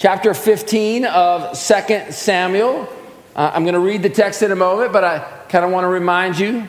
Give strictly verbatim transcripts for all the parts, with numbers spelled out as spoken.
chapter fifteen of Second Samuel. Uh, I'm going to read the text in a moment, but I kind of want to remind you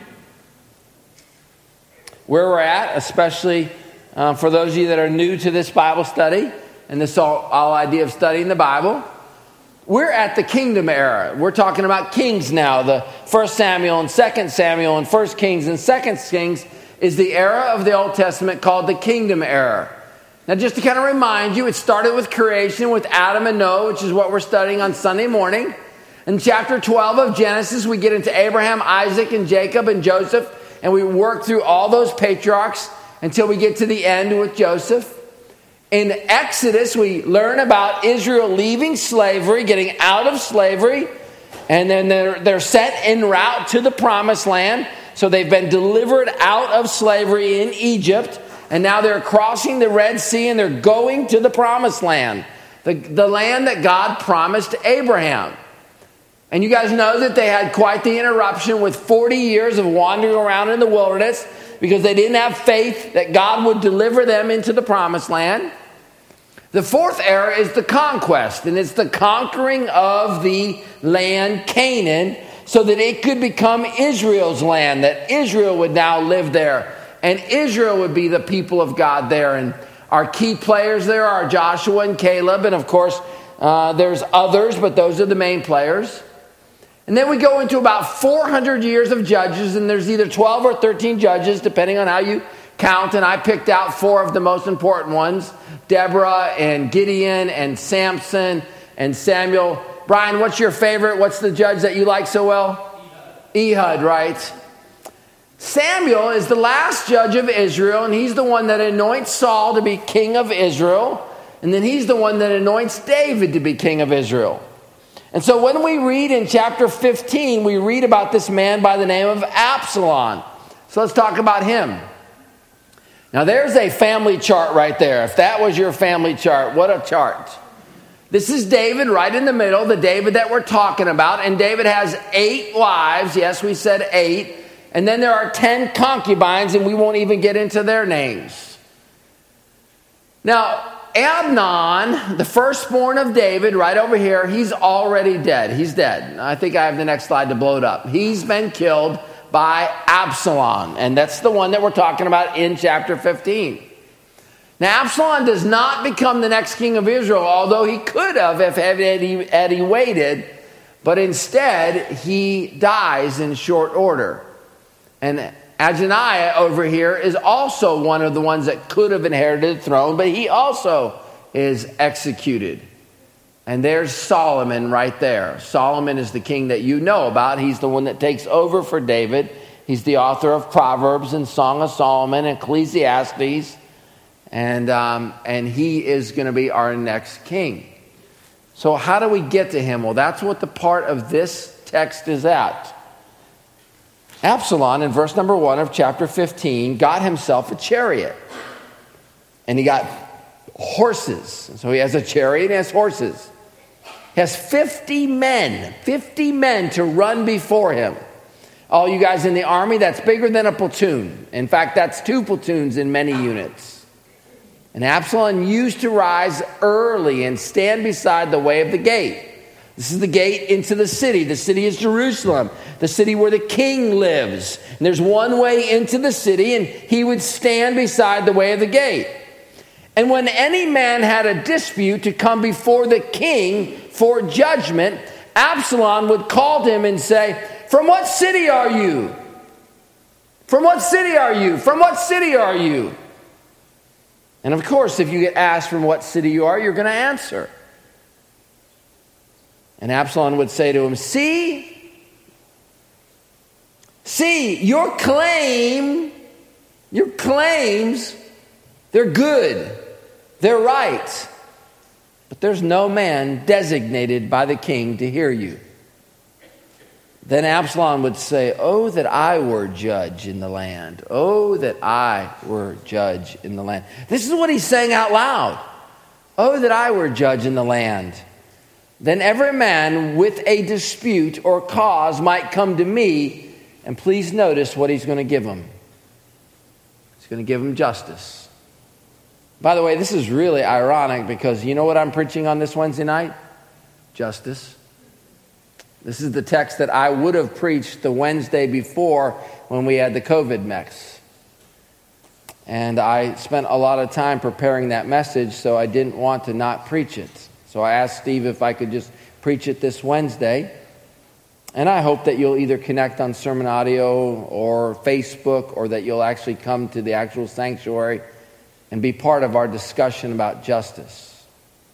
where we're at, especially uh, for those of you that are new to this Bible study and this all, all idea of studying the Bible. We're at the kingdom era. We're talking about kings now. The First Samuel and Second Samuel and First Kings and Second Kings is the era of the Old Testament called the kingdom era. Now, just to kind of remind you, it started with creation with Adam and Noah, which is what we're studying on Sunday morning. In chapter twelve of Genesis, we get into Abraham, Isaac, and Jacob and Joseph, and we work through all those patriarchs until we get to the end with Joseph. In Exodus, we learn about Israel leaving slavery, getting out of slavery, and then they're, they're set en route to the promised land. So they've been delivered out of slavery in Egypt, and now they're crossing the Red Sea and they're going to the promised land, the, the land that God promised to Abraham. And you guys know that they had quite the interruption with forty years of wandering around in the wilderness because they didn't have faith that God would deliver them into the promised land. The fourth era is the conquest, and it's the conquering of the land Canaan so that it could become Israel's land, that Israel would now live there, and Israel would be the people of God there. And our key players there are Joshua and Caleb, and of course, uh, there's others, but those are the main players. And then we go into about four hundred years of judges, and there's either twelve or thirteen judges, depending on how you count. And I picked out four of the most important ones: Deborah and Gideon and Samson and Samuel. Brian, what's your favorite? What's the judge that you like so well? Ehud. Ehud, right? Samuel is the last judge of Israel, and he's the one that anoints Saul to be king of Israel. And then he's the one that anoints David to be king of Israel. And so when we read in chapter fifteen, we read about this man by the name of Absalom. So let's talk about him. Now there's a family chart right there. If that was your family chart, what a chart. This is David right in the middle, the David that we're talking about. And David has eight wives. Yes, we said eight. And then there are ten concubines, and we won't even get into their names. Now, Amnon, the firstborn of David, right over here, he's already dead. He's dead. I think I have the next slide to blow it up. He's been killed by Absalom, and that's the one that we're talking about in chapter fifteen. Now, Absalom does not become the next king of Israel, although he could have if had he, had he waited, but instead he dies in short order. And Adoniah over here is also one of the ones that could have inherited the throne, but he also is executed. And there's Solomon right there. Solomon is the king that you know about. He's the one that takes over for David. He's the author of Proverbs and Song of Solomon and Ecclesiastes. And, um, and he is going to be our next king. So how do we get to him? Well, that's what the part of this text is at. Absalom, in verse number one of chapter fifteen, got himself a chariot. And he got horses. So he has a chariot and he has horses. He has fifty men, fifty men to run before him. All you guys in the army, that's bigger than a platoon. In fact, that's two platoons in many units. And Absalom used to rise early and stand beside the way of the gate. This is the gate into the city. The city is Jerusalem, the city where the king lives. And there's one way into the city, and he would stand beside the way of the gate. And when any man had a dispute to come before the king for judgment, Absalom would call to him and say, "From what city are you? From what city are you? From what city are you?" And of course, if you get asked from what city you are, you're going to answer. And Absalom would say to him, See, see, your claim, your claims, they're good, they're right, but there's no man designated by the king to hear you. Then Absalom would say, "Oh, that I were judge in the land. Oh, that I were judge in the land." This is what he's saying out loud. "Oh, that I were judge in the land. Then every man with a dispute or cause might come to me." And please notice what he's going to give him. He's going to give him justice. By the way, this is really ironic because you know what I'm preaching on this Wednesday night? Justice. This is the text that I would have preached the Wednesday before when we had the COVID mess. And I spent a lot of time preparing that message, so I didn't want to not preach it. So I asked Steve if I could just preach it this Wednesday. And I hope that you'll either connect on Sermon Audio or Facebook, or that you'll actually come to the actual sanctuary and be part of our discussion about justice.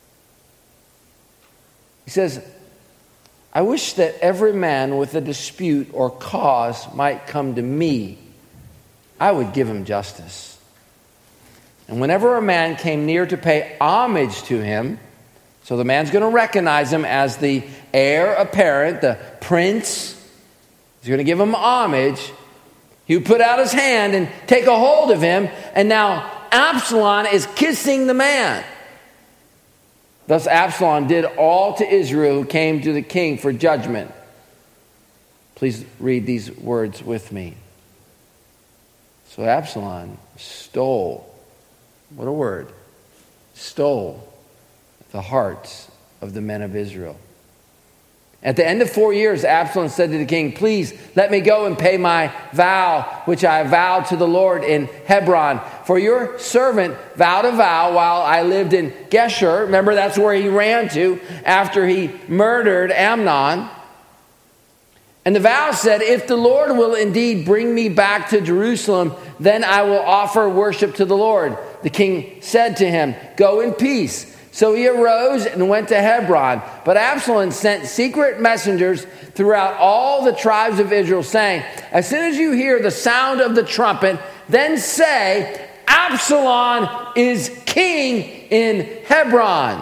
He says, I wish that every man with a dispute or cause might come to me. I would give him justice. And whenever a man came near to pay homage to him, so the man's going to recognize him as the heir apparent, the prince, he's going to give him homage, he would put out his hand and take a hold of him, and now Absalom is kissing the man. Thus Absalom did all to Israel who came to the king for judgment. Please read these words with me. So Absalom stole, what a word, stole the hearts of the men of Israel. At the end of four years, Absalom said to the king, please let me go and pay my vow, which I vowed to the Lord in Hebron. For your servant vowed a vow while I lived in Geshur. Remember, that's where he ran to after he murdered Amnon. And the vow said, if the Lord will indeed bring me back to Jerusalem, then I will offer worship to the Lord. The king said to him, go in peace. So he arose and went to Hebron. But Absalom sent secret messengers throughout all the tribes of Israel, saying, as soon as you hear the sound of the trumpet, then say, Absalom is king in Hebron.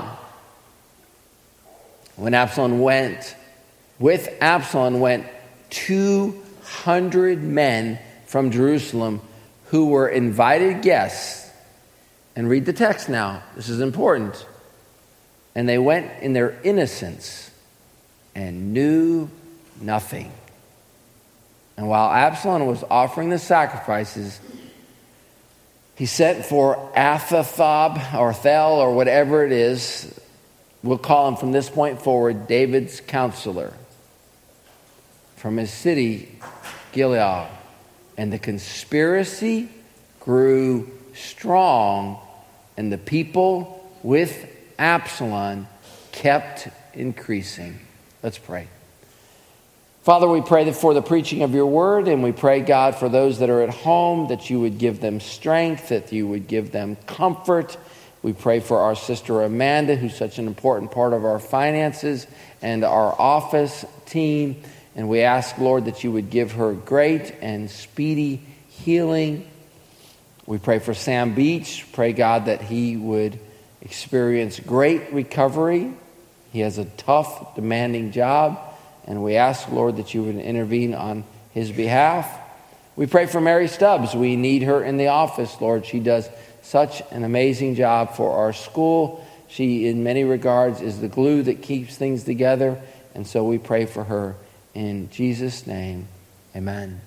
When Absalom went, with Absalom went two hundred men from Jerusalem who were invited guests. And read the text now. This is important. And they went in their innocence and knew nothing. And while Absalom was offering the sacrifices, he sent for Ahithophel or Thel or whatever it is. We'll call him from this point forward David's counselor from his city, Gilead. And the conspiracy grew strong, and the people with Absalom kept increasing. Let's pray. Father, we pray that for the preaching of your word, and we pray, God, for those that are at home, that you would give them strength, that you would give them comfort. We pray for our sister Amanda, who's such an important part of our finances and our office team. And we ask, Lord, that you would give her great and speedy healing. We pray for Sam Beach. Pray, God, that he would experience great recovery. He has a tough, demanding job, and we ask, Lord, that you would intervene on his behalf. We pray for Mary Stubbs. We need her in the office, Lord. She does such an amazing job for our school. She, in many regards, is the glue that keeps things together, and so we pray for her in Jesus' name. Amen.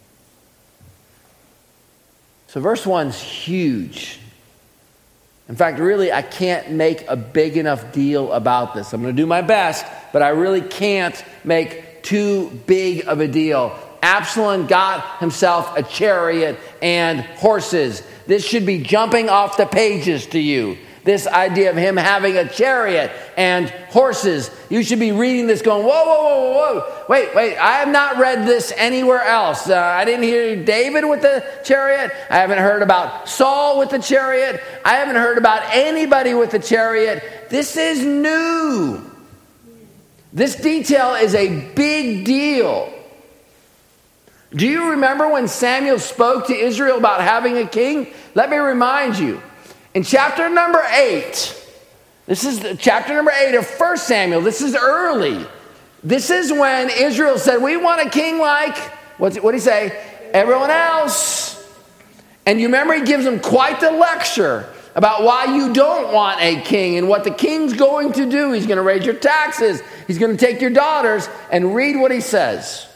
So verse one's huge. In fact, really, I can't make a big enough deal about this. I'm going to do my best, but I really can't make too big of a deal. Absalom got himself a chariot and horses. This should be jumping off the pages to you. This idea of him having a chariot and horses. You should be reading this going, whoa, whoa, whoa, whoa, whoa. Wait, wait, I have not read this anywhere else. Uh, I didn't hear David with the chariot. I haven't heard about Saul with the chariot. I haven't heard about anybody with the chariot. This is new. This detail is a big deal. Do you remember when Samuel spoke to Israel about having a king? Let me remind you. In chapter number eight, this is the, chapter number eight of First Samuel. This is early. This is when Israel said, we want a king like, what's, what did he say? Everyone else. And you remember he gives them quite the lecture about why you don't want a king and what the king's going to do. He's going to raise your taxes. He's going to take your daughters. And read what he says.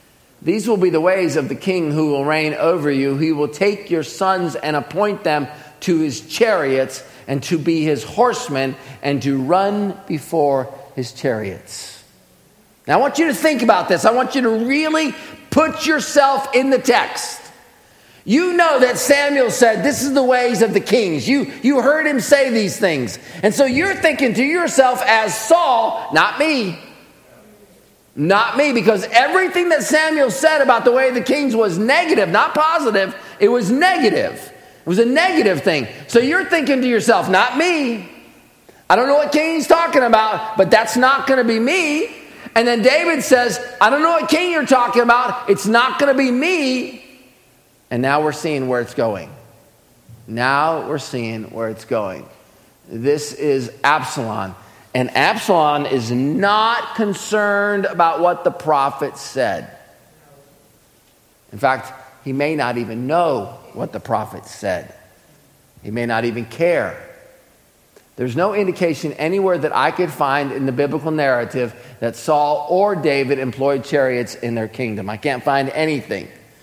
These will be the ways of the king who will reign over you. He will take your sons and appoint them to his chariots and to be his horsemen and to run before his chariots. Now I want you to think about this. I want you to really put yourself in the text. You know that Samuel said, this is the ways of the kings. You, you heard him say these things. And so you're thinking to yourself as Saul, not me. Not me, because everything that Samuel said about the way of the kings was negative, not positive. It was negative. It was a negative thing. So you're thinking to yourself, not me. I don't know what king he's talking about, but that's not going to be me. And then David says, I don't know what king you're talking about. It's not going to be me. And now we're seeing where it's going. Now we're seeing where it's going. This is Absalom. And Absalom is not concerned about what the prophet said. In fact, he may not even know what the prophet said. He may not even care. There's no indication anywhere that I could find in the biblical narrative that Saul or David employed chariots in their kingdom. I can't find anything.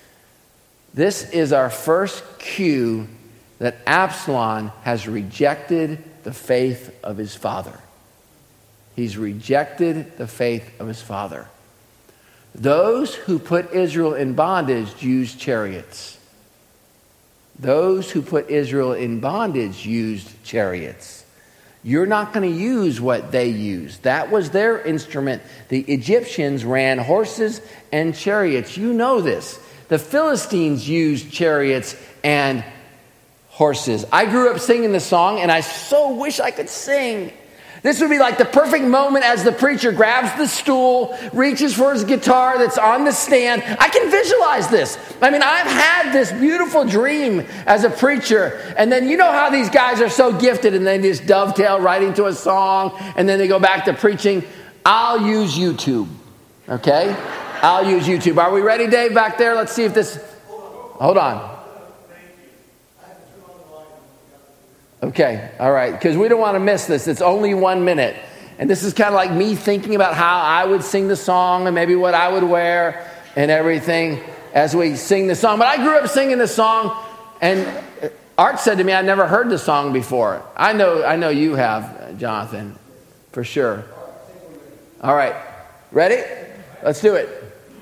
This is our first cue that Absalom has rejected the faith of his father. He's rejected the faith of his father. Those who put Israel in bondage used chariots. Those who put Israel in bondage used chariots. You're not going to use what they used. That was their instrument. The Egyptians ran horses and chariots. You know this. The Philistines used chariots and horses. I grew up singing the song, and I so wish I could sing. This would be like the perfect moment as the preacher grabs the stool, reaches for his guitar that's on the stand. I can visualize this. I mean, I've had this beautiful dream as a preacher. And then you know how these guys are so gifted and they just dovetail right into a song and then they go back to preaching. I'll use YouTube. Okay? I'll use YouTube. Are we ready, Dave, back there? Let's see if this... Hold on. Okay, all right, because we don't want to miss this. It's only one minute. And this is kind of like me thinking about how I would sing the song and maybe what I would wear and everything as we sing the song. But I grew up singing the song, and Art said to me, I'd never heard the song before. I know, I know you have, Jonathan, for sure. All right, ready? Let's do it.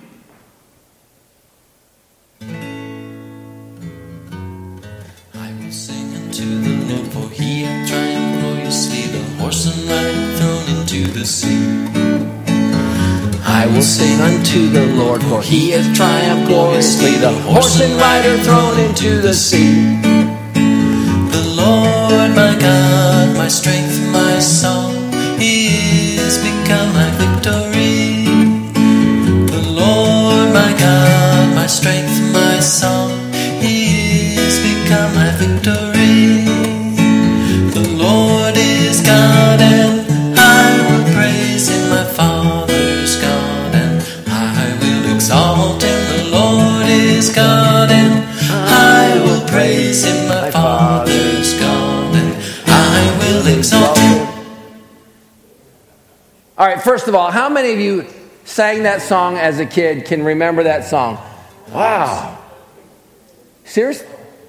To the Lord, for he hath triumphed gloriously, the horse and rider thrown into the sea. I will sing unto the Lord, for he hath triumphed gloriously, the horse and rider thrown into the sea. The Lord my God, my strength, my song, he is become my victory. The Lord my God, my strength, my song, he is become my victory. God, and I will praise him, my Father's God, and I will exalt him. The Lord is God, and I will praise him, my Father's God, and I will exalt him. All right, first of all, how many of you sang that song as a kid, can remember that song? Wow. Seriously?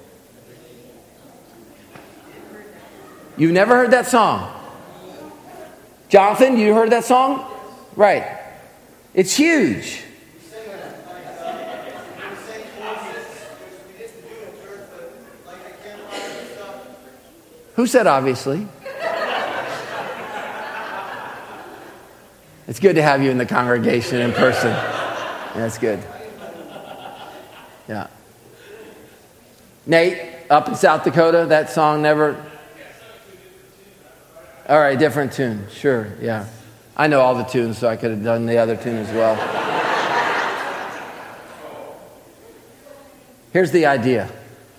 You've never heard that song? Jonathan, you heard that song? Right. It's huge. Who said obviously? It's good to have you in the congregation in person. That's good. Yeah. Nate, up in South Dakota, that song never... All right, different tune. Sure, yeah. I know all the tunes, so I could have done the other tune as well. Here's the idea.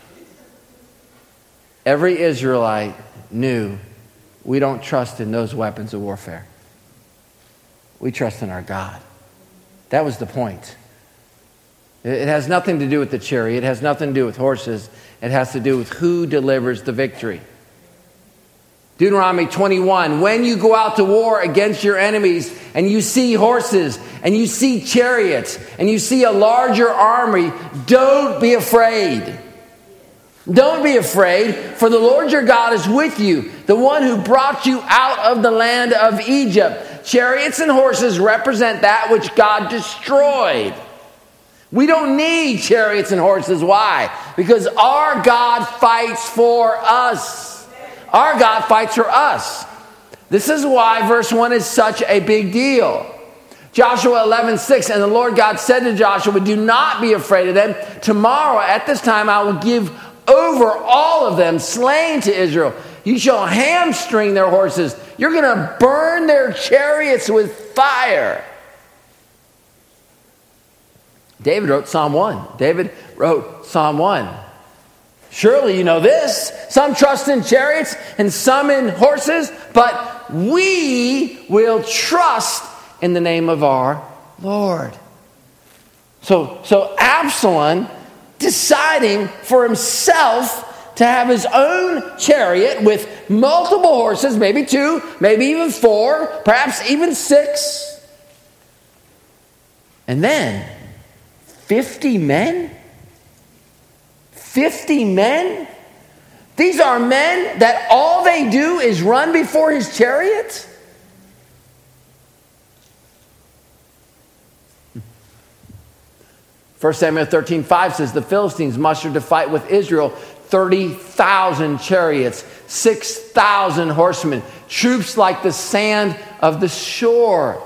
Every Israelite knew we don't trust in those weapons of warfare. We trust in our God. That was the point. It has nothing to do with the chariot. It has nothing to do with horses. It has to do with who delivers the victory. Deuteronomy twenty-one, when you go out to war against your enemies and you see horses and you see chariots and you see a larger army, don't be afraid. Don't be afraid, for the Lord your God is with you, the one who brought you out of the land of Egypt. Chariots and horses represent that which God destroyed. We don't need chariots and horses. Why? Because our God fights for us. Our God fights for us. This is why verse one is such a big deal. Joshua eleven six, and the Lord God said to Joshua, do not be afraid of them. Tomorrow at this time I will give over all of them slain to Israel. You shall hamstring their horses. You're going to burn their chariots with fire. David wrote Psalm one. David wrote Psalm one. Surely you know this. Some trust in chariots and some in horses, but we will trust in the name of our Lord. So, so Absalom deciding for himself to have his own chariot with multiple horses, maybe two, maybe even four, perhaps even six. And then fifty men? fifty men? These are men that all they do is run before his chariot? First Samuel thirteen five says, the Philistines mustered to fight with Israel thirty thousand chariots, six thousand horsemen, troops like the sand of the shore.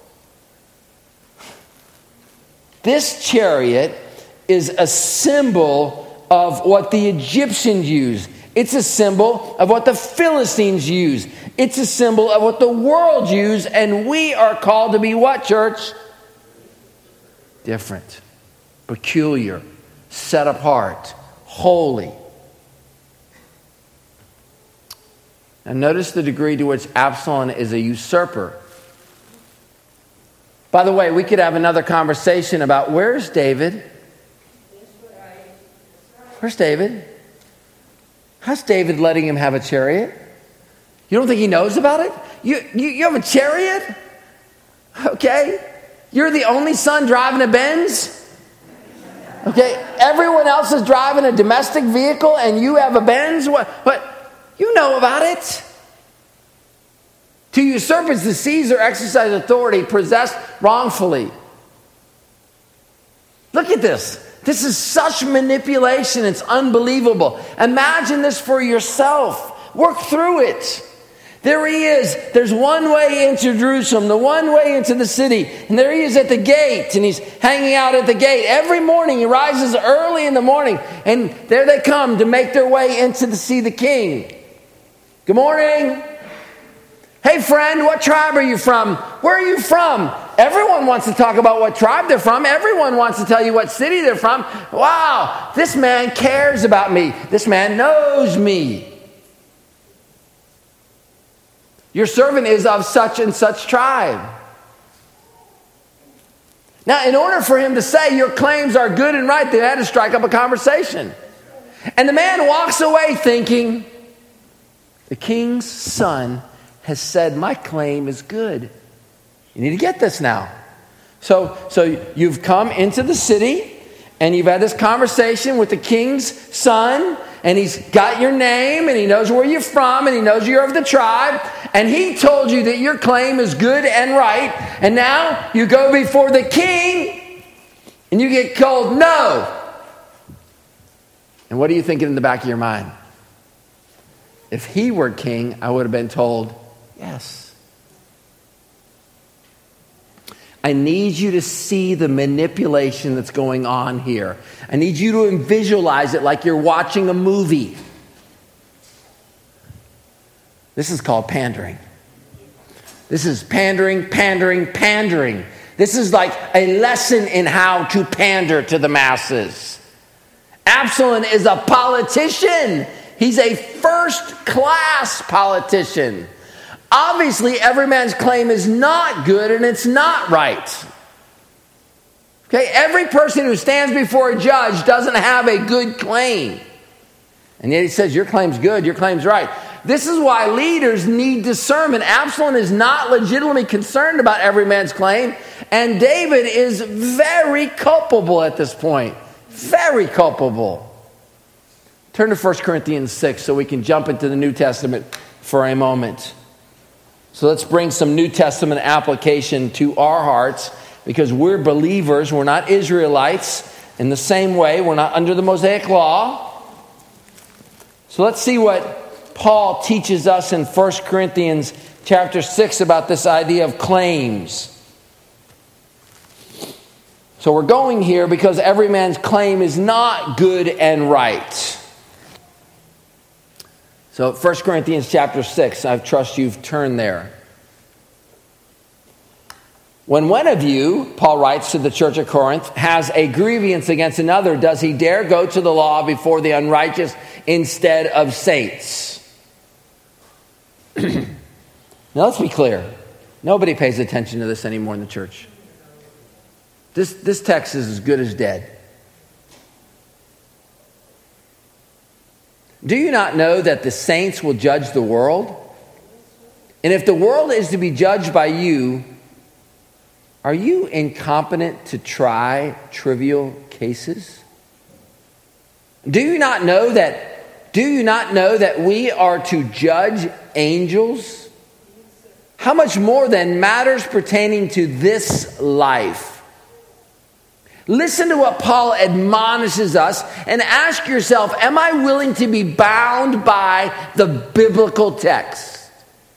This chariot is a symbol of what the Egyptians use. It's a symbol of what the Philistines use. It's a symbol of what the world use, and we are called to be what, church? Different. Peculiar, set apart, holy. And notice the degree to which Absalom is a usurper. By the way, we could have another conversation about where's David? Where's David? How's David letting him have a chariot? You don't think he knows about it? You, you, you have a chariot? Okay. You're the only son driving a Benz? Okay, everyone else is driving a domestic vehicle and you have a Benz? What? But you know about it. To usurp is to seize or exercise authority possessed wrongfully. Look at this. This is such manipulation. It's unbelievable. Imagine this for yourself. Work through it. There he is. There's one way into Jerusalem, the one way into the city. And there he is at the gate, and he's hanging out at the gate. Every morning he rises early in the morning, and there they come to make their way into to see the king. Good morning. Hey friend, what tribe are you from? Where are you from? Everyone wants to talk about what tribe they're from. Everyone wants to tell you what city they're from. Wow, this man cares about me. This man knows me. Your servant is of such and such tribe. Now, in order for him to say your claims are good and right, they had to strike up a conversation. And the man walks away thinking, the king's son has said my claim is good. You need to get this now. So, so you've come into the city and you've had this conversation with the king's son, and he's got your name, and he knows where you're from, and he knows you're of the tribe, and he told you that your claim is good and right, and now you go before the king, and you get told no. And what are you thinking in the back of your mind? If he were king, I would have been told yes. I need you to see the manipulation that's going on here. I need you to visualize it like you're watching a movie. This is called pandering. This is pandering, pandering, pandering. This is like a lesson in how to pander to the masses. Absalom is a politician. He's a first-class politician. Obviously, every man's claim is not good and it's not right. Okay, every person who stands before a judge doesn't have a good claim. And yet he says, your claim's good, your claim's right. This is why leaders need discernment. Absalom is not legitimately concerned about every man's claim. And David is very culpable at this point. Very culpable. Turn to First Corinthians six so we can jump into the New Testament for a moment. So let's bring some New Testament application to our hearts, because we're believers. We're not Israelites. In the same way, we're not under the Mosaic law. So let's see what Paul teaches us in First Corinthians chapter six about this idea of claims. So we're going here because every man's claim is not good and right. So First Corinthians chapter six, I trust you've turned there. When one of you, Paul writes to the church of Corinth, has a grievance against another, does he dare go to the law before the unrighteous instead of saints? Now let's be clear. Nobody pays attention to this anymore in the church. This, this text is as good as dead. Do you not know that the saints will judge the world? And if the world is to be judged by you, are you incompetent to try trivial cases? Do you not know that do you not know that we are to judge angels? How much more than matters pertaining to this life? Listen to what Paul admonishes us and ask yourself, am I willing to be bound by the biblical text?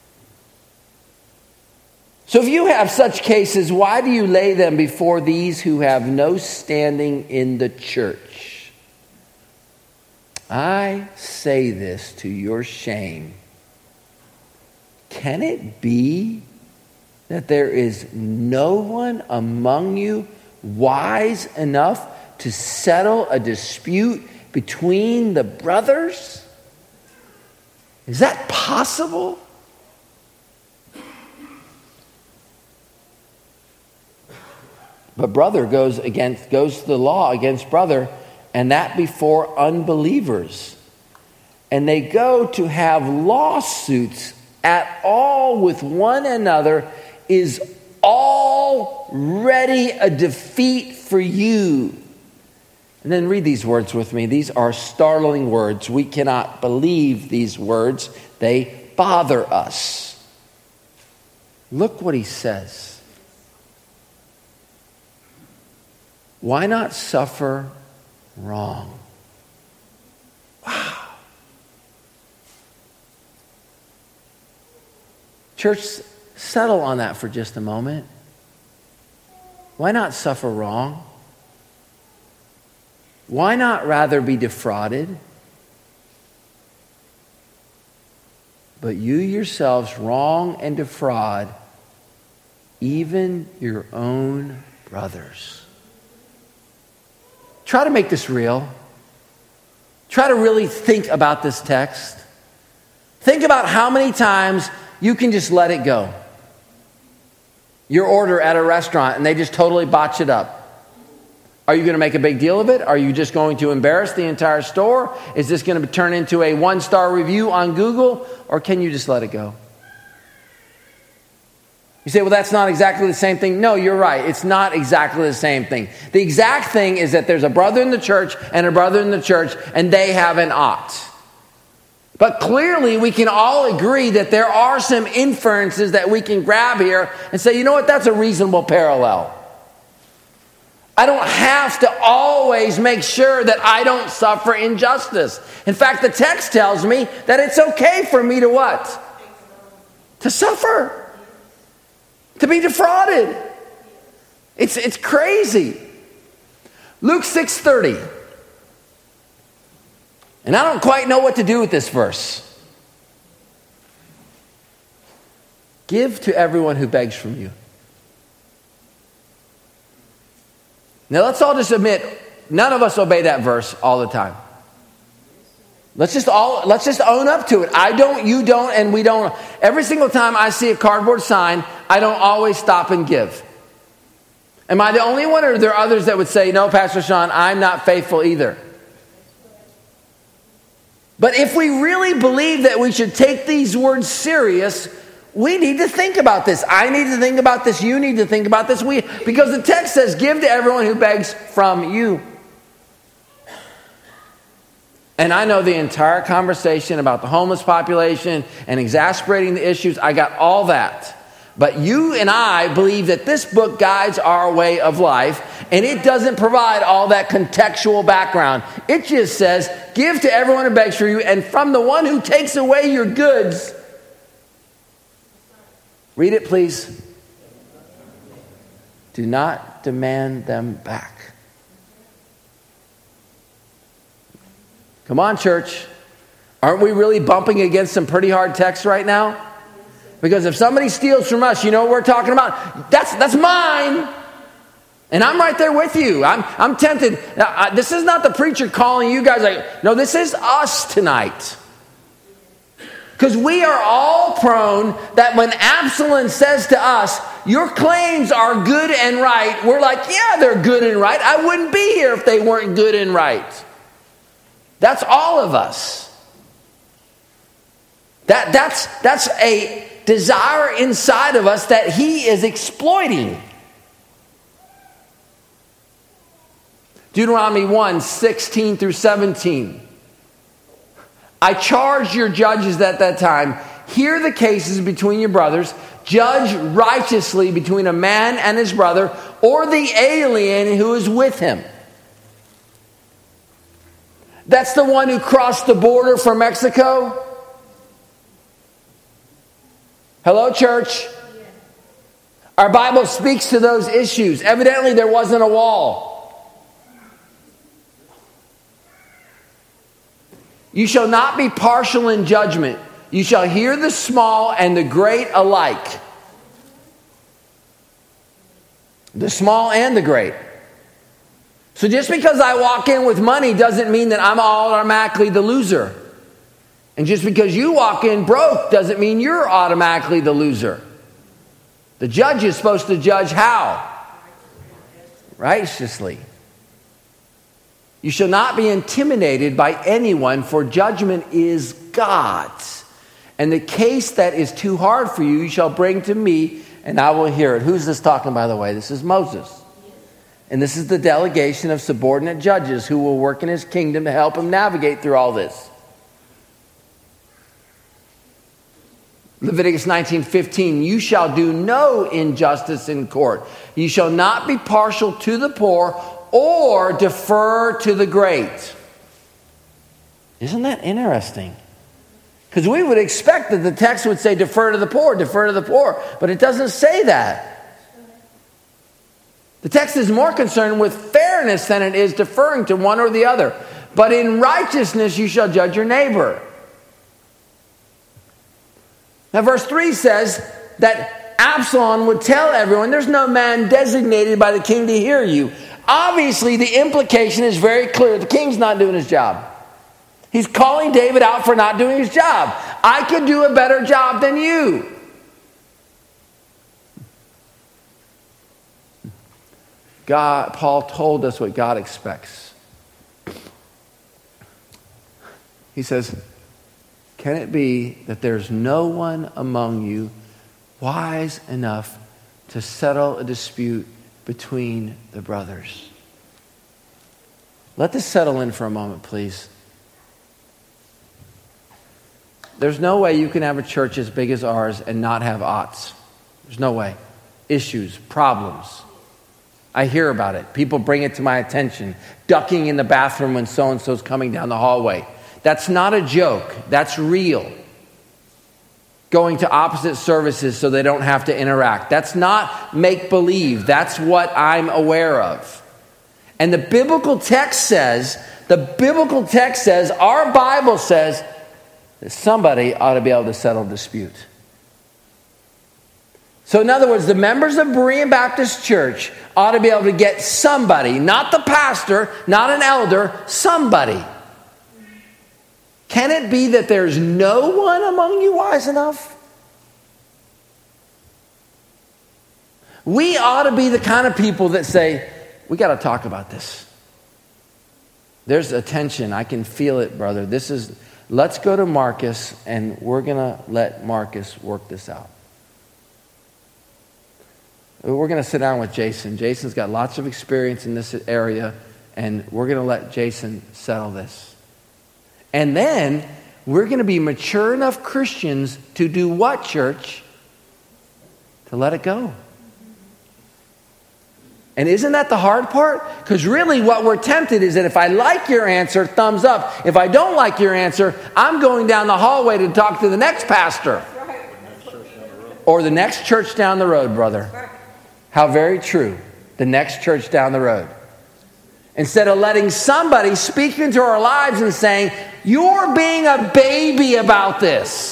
So if you have such cases, why do you lay them before these who have no standing in the church? I say this to your shame. Can it be that there is no one among you wise enough to settle a dispute between the brothers? Is that possible? But brother goes against goes to the law against brother, and that before unbelievers. And they go to have lawsuits at all with one another is already a defeat for you. And then read these words with me. These are startling words. We cannot believe these words. They bother us. Look what he says. Why not suffer wrong? Wow. Church, settle on that for just a moment. Why not suffer wrong? Why not rather be defrauded? But you yourselves wrong and defraud even your own brothers. Try to make this real. Try to really think about this text. Think about how many times you can just let it go. Your order at a restaurant and they just totally botch it up. Are you going to make a big deal of it? Are you just going to embarrass the entire store? Is this going to turn into a one-star review on Google? Or can you just let it go? You say, well, that's not exactly the same thing. No, you're right. It's not exactly the same thing. The exact thing is that there's a brother in the church and a brother in the church, and they have an ought. But clearly, we can all agree that there are some inferences that we can grab here and say, you know what, that's a reasonable parallel. I don't have to always make sure that I don't suffer injustice. In fact, the text tells me that it's okay for me to what? To suffer. To be defrauded. It's, it's crazy. Luke six thirty. And I don't quite know what to do with this verse. Give to everyone who begs from you. Now let's all just admit, none of us obey that verse all the time. Let's just all let's just own up to it. I don't, you don't, and we don't. Every single time I see a cardboard sign, I don't always stop and give. Am I the only one, or are there others that would say, no, Pastor Sean, I'm not faithful either? But if we really believe that we should take these words serious, we need to think about this. I need to think about this. You need to think about this. We, because the text says, give to everyone who begs from you. And I know the entire conversation about the homeless population and exasperating the issues. I got all that. But you and I believe that this book guides our way of life, and it doesn't provide all that contextual background. It just says, give to everyone who begs for you, and from the one who takes away your goods. Read it, please. Do not demand them back. Come on, church. Aren't we really bumping against some pretty hard texts right now? Because if somebody steals from us, you know what we're talking about? That's that's mine. And I'm right there with you. I'm I'm tempted. Now, I, this is not the preacher calling you guys like, no, this is us tonight. Because we are all prone that when Absalom says to us, your claims are good and right, we're like, yeah, they're good and right. I wouldn't be here if they weren't good and right. That's all of us. That, that's, that's a desire inside of us that he is exploiting. Deuteronomy one, sixteen through seventeen. I charged your judges at that time, hear the cases between your brothers, judge righteously between a man and his brother, or the alien who is with him. That's the one who crossed the border from Mexico. Hello, church? Our Bible speaks to those issues. Evidently, there wasn't a wall. You shall not be partial in judgment. You shall hear the small and the great alike. The small and the great. So just because I walk in with money doesn't mean that I'm automatically the loser. And just because you walk in broke doesn't mean you're automatically the loser. The judge is supposed to judge how? Righteously. You shall not be intimidated by anyone, for judgment is God's. And the case that is too hard for you, you shall bring to me, and I will hear it. Who's this talking, by the way? This is Moses. And this is the delegation of subordinate judges who will work in his kingdom to help him navigate through all this. Leviticus nineteen fifteen, you shall do no injustice in court. You shall not be partial to the poor or defer to the great. Isn't that interesting? Because we would expect that the text would say defer to the poor, defer to the poor. But it doesn't say that. The text is more concerned with fairness than it is deferring to one or the other. But in righteousness you shall judge your neighbor. Now verse three says that Absalom would tell everyone, there's no man designated by the king to hear you. Obviously, the implication is very clear. The king's not doing his job. He's calling David out for not doing his job. I could do a better job than you. God, Paul told us what God expects. He says, can it be that there's no one among you wise enough to settle a dispute between the brothers? Let this settle in for a moment, please. There's no way you can have a church as big as ours and not have oughts. There's no way. Issues, problems. I hear about it. People bring it to my attention. Ducking in the bathroom when so-and-so's coming down the hallway. That's not a joke. That's real. Going to opposite services so they don't have to interact. That's not make-believe. That's what I'm aware of. And the biblical text says, the biblical text says, our Bible says, that somebody ought to be able to settle dispute. So in other words, the members of Berean Baptist Church ought to be able to get somebody, not the pastor, not an elder, somebody. Can it be that there's no one among you wise enough? We ought to be the kind of people that say, we got to talk about this. There's a tension. I can feel it, brother. This is, let's go to Marcus and we're going to let Marcus work this out. We're going to sit down with Jason. Jason's got lots of experience in this area, and we're going to let Jason settle this. And then we're going to be mature enough Christians to do what, church? To let it go. And isn't that the hard part? Because really what we're tempted is that if I like your answer, thumbs up. If I don't like your answer, I'm going down the hallway to talk to the next pastor. Or the next church down the road, brother. How very true. The next church down the road. Instead of letting somebody speak into our lives and saying, you're being a baby about this.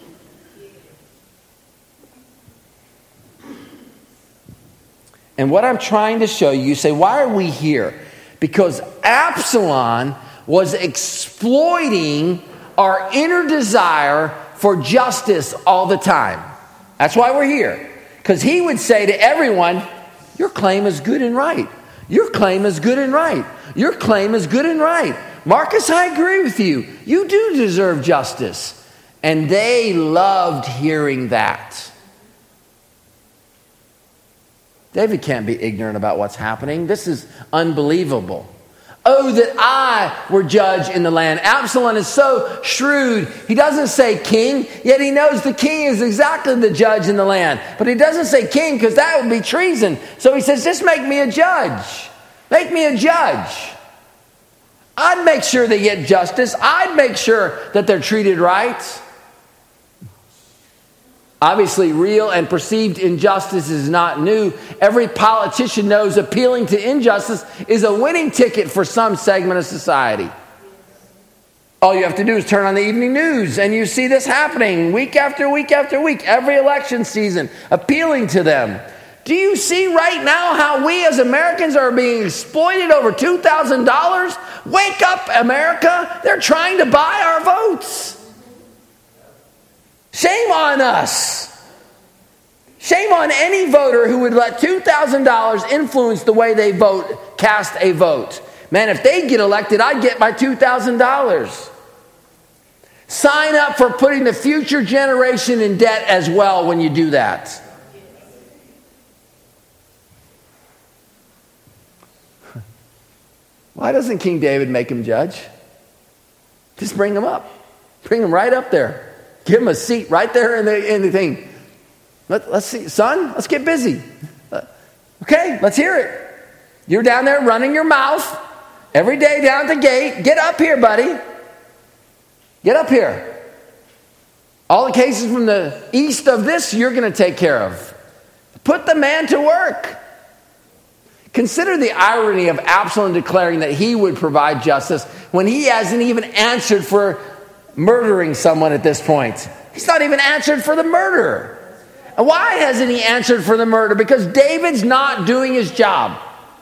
And what I'm trying to show you, you say, why are we here? Because Absalom was exploiting our inner desire for justice all the time. That's why we're here. Because he would say to everyone, your claim is good and right. Your claim is good and right. Your claim is good and right. Marcus, I agree with you. You do deserve justice. And they loved hearing that. David can't be ignorant about what's happening. This is unbelievable. Oh, that I were judge in the land. Absalom is so shrewd. He doesn't say king, yet he knows the king is exactly the judge in the land. But he doesn't say king because that would be treason. So he says, just make me a judge. Make me a judge. I'd make sure they get justice. I'd make sure that they're treated right. Obviously, real and perceived injustice is not new. Every politician knows appealing to injustice is a winning ticket for some segment of society. All you have to do is turn on the evening news, and you see this happening week after week after week, every election season, appealing to them. Do you see right now how we as Americans are being exploited over two thousand dollars? Wake up, America. They're trying to buy our votes. Shame on us. Shame on any voter who would let two thousand dollars influence the way they vote, cast a vote. Man, if they get elected, I'd get my two thousand dollars. Sign up for putting the future generation in debt as well when you do that. Why doesn't King David make him judge? Just bring him up. Bring him right up there. Give him a seat right there in the, in the thing. Let, let's see. Son, let's get busy. Uh, okay, let's hear it. You're down there running your mouth every day down at the gate. Get up here, buddy. Get up here. All the cases from the east of this, you're going to take care of. Put the man to work. Consider the irony of Absalom declaring that he would provide justice when he hasn't even answered for murdering someone at this point. He's not even answered for the murder. And why hasn't he answered for the murder? Because David's not doing his job.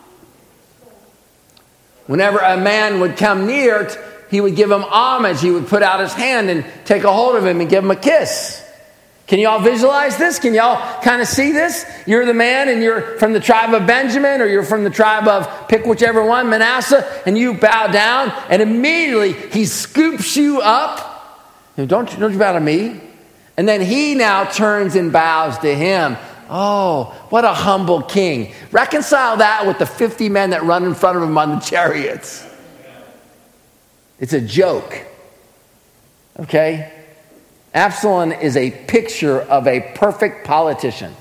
Whenever a man would come near, he would give him homage. He would put out his hand and take a hold of him and give him a kiss. Can you all visualize this? Can you all kind of see this? You're the man and you're from the tribe of Benjamin, or you're from the tribe of, pick whichever one, Manasseh, and you bow down, and immediately he scoops you up. You know, don't, don't you bow to me? And then he now turns and bows to him. Oh, what a humble king. Reconcile that with the fifty men that run in front of him on the chariots. It's a joke. Okay? Absalom is a picture of a perfect politician.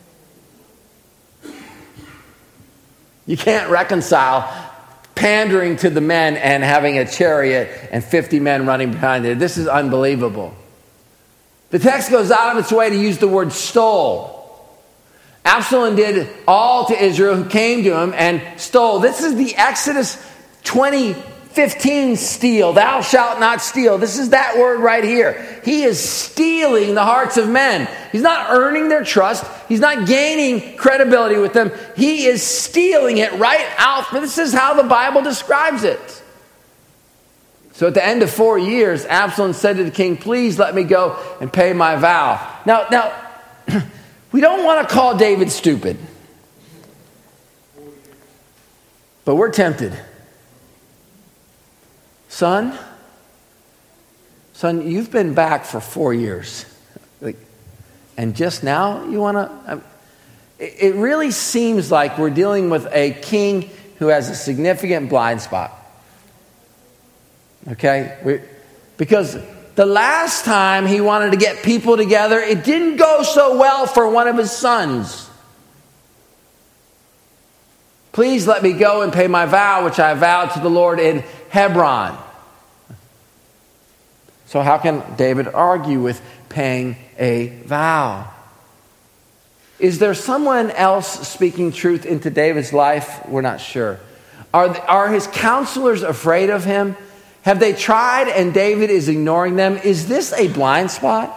You can't reconcile pandering to the men and having a chariot and fifty men running behind it. This is unbelievable. The text goes out of its way to use the word stole. Absalom did all to Israel who came to him and stole. This is the Exodus twenty fifteen steal. Thou shalt not steal. This is that word right here. He is stealing the hearts of men. He's not earning their trust. He's not gaining credibility with them. He is stealing it right out. This is how the Bible describes it. So at the end of four years, Absalom said to the king, please let me go and pay my vow. Now, now we don't want to call David stupid, but we're tempted. Son, son, you've been back for four years. Like, and just now you want to... It really seems like we're dealing with a king who has a significant blind spot. Okay? We, Because the last time he wanted to get people together, it didn't go so well for one of his sons. Please let me go and pay my vow, which I vowed to the Lord in Hebron. So how can David argue with paying a vow? Is there someone else speaking truth into David's life? We're not sure. Are, are his counselors afraid of him? Have they tried and David is ignoring them? Is this a blind spot?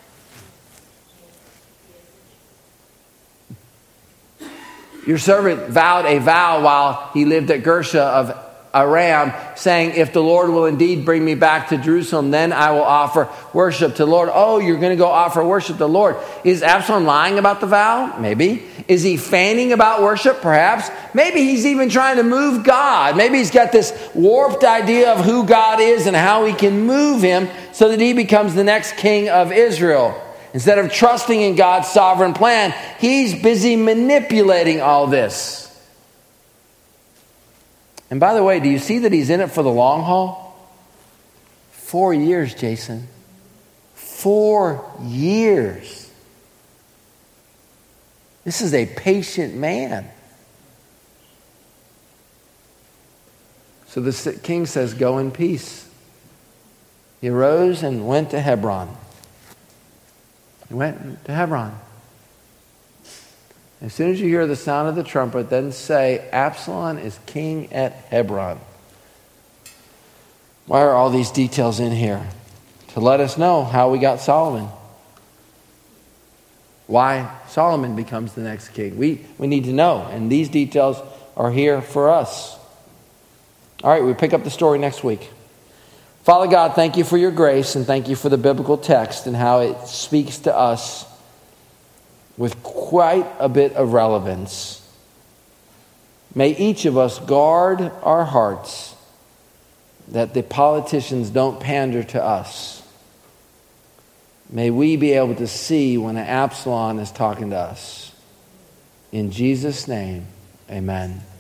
Your servant vowed a vow while he lived at Gersha of Aram, saying, if the Lord will indeed bring me back to Jerusalem, then I will offer worship to the Lord. Oh, you're going to go offer worship to the Lord. Is Absalom lying about the vow? Maybe. Is he feigning about worship? Perhaps. Maybe he's even trying to move God. Maybe he's got this warped idea of who God is and how he can move him so that he becomes the next king of Israel. Instead of trusting in God's sovereign plan, he's busy manipulating all this. And by the way, do you see that he's in it for the long haul? Four years, Jason. Four years. This is a patient man. So the king says, go in peace. He arose and went to Hebron. He went to Hebron. As soon as you hear the sound of the trumpet, then say, Absalom is king at Hebron. Why are all these details in here? To let us know how we got Solomon. Why Solomon becomes the next king. We, we need to know, and these details are here for us. All right, we pick up the story next week. Father God, thank you for your grace, and thank you for the biblical text and how it speaks to us with quite a bit of relevance. May each of us guard our hearts that the politicians don't pander to us. May we be able to see when Absalom is talking to us. In Jesus' name, amen.